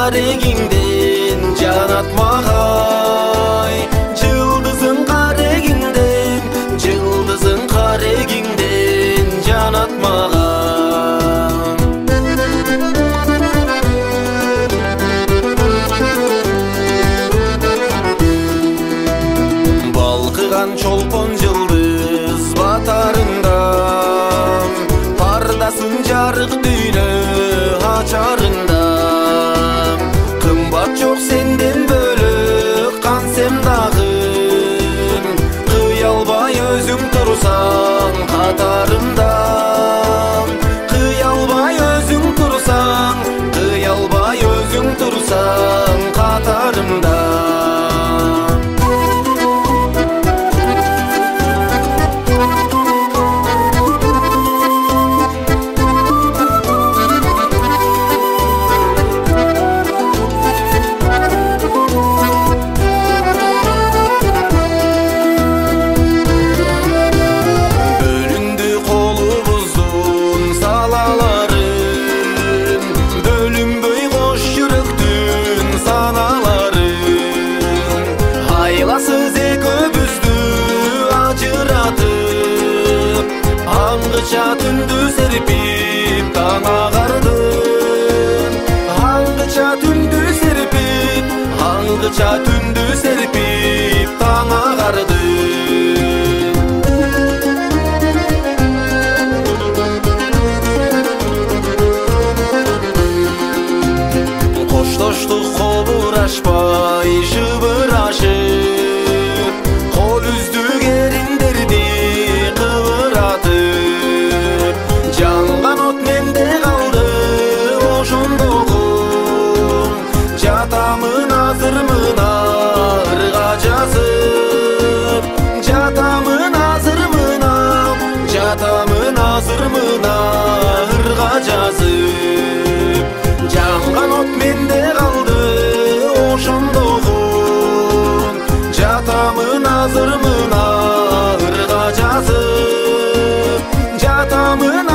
карегиңден жанатмагай, жылдызың карегиңден жанатмаган. Балкыган чолпон жылдыз батарыңда, пардасың жарык дүйнө ачарыңда. Кымбат жок сенден бөлөк кансем дагы, кыя албай өзүң турсаң катарымда. Кыя албай өзүң турсаң, кыя албай өзүң турсаң катарымда. Аңгыча түндү серпип таң агардым, аңгыча түндү серпип таң агардым. Коштоштук колурашпай шыбырашып, кол үздүк эриндерди кыбыратып. Жанган от менде калды ошондогу, жатамын азырмын арга жазып. Жатамын азырмын арга жазып. Жанган от менде калды ошондогу, жатамын азырмын арга жазып. Жатамын